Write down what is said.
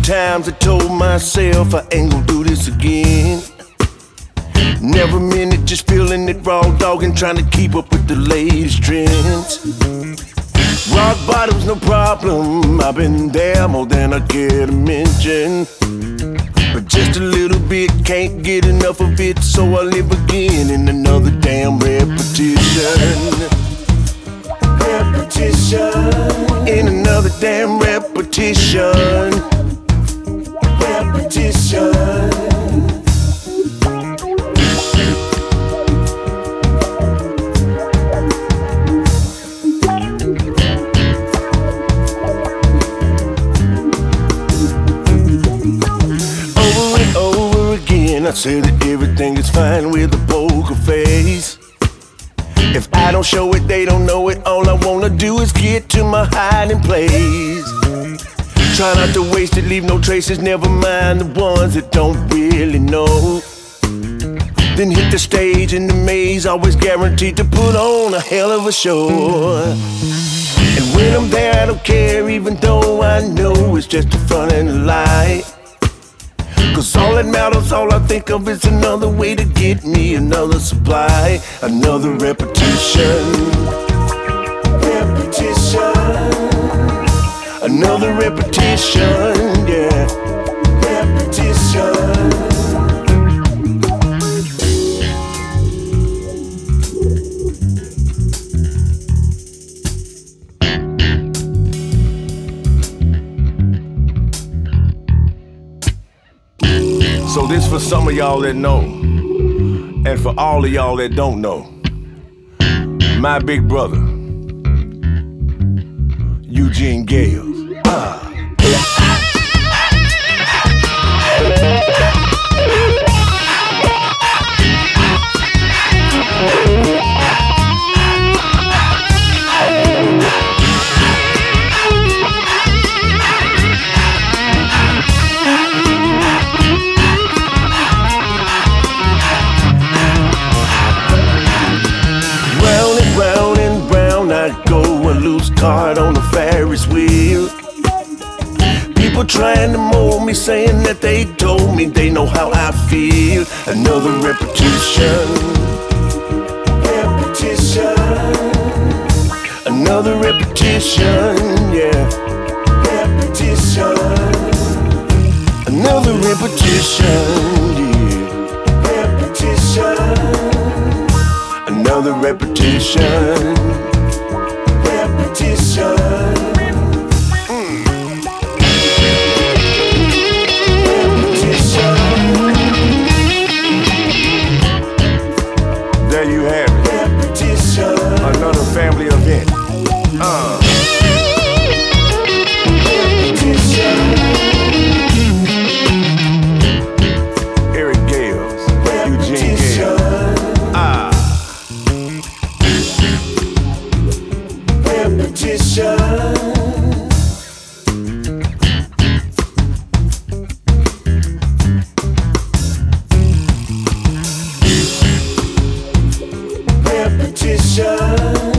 times I told myself I ain't gonna do this again. Never meant it, just feeling it raw dog and trying to keep up with the latest trends. Rock bottom's no problem, I've been there more than I care to mention. But just a little bit, can't get enough of it, so I live again in another damn repetition. In another damn repetition. Over and over again, I say that everything is fine with a poker face. If I don't show it, they don't know it. All I wanna do is get to my hiding place. Try not to waste it, leave no traces, never mind the ones that don't really know. Then hit the stage in the maze, always guaranteed to put on a hell of a show. And when I'm there, I don't care, even though I know it's just a front and a lie. Cause all that matters, all I think of is another way to get me another supply. Another repetition. Another repetition, yeah. So this for some of y'all that know, and for all of y'all that don't know. My big brother, Eugene Gales. Round and round I go, a loose card on the Ferris wheel. People trying to mold me, saying that they told me they know how I feel. Another repetition. Another repetition, yeah. Another repetition, yeah. Another repetition. There you have it. Another family event. Eric Gales, Eugene Gales. Repetition.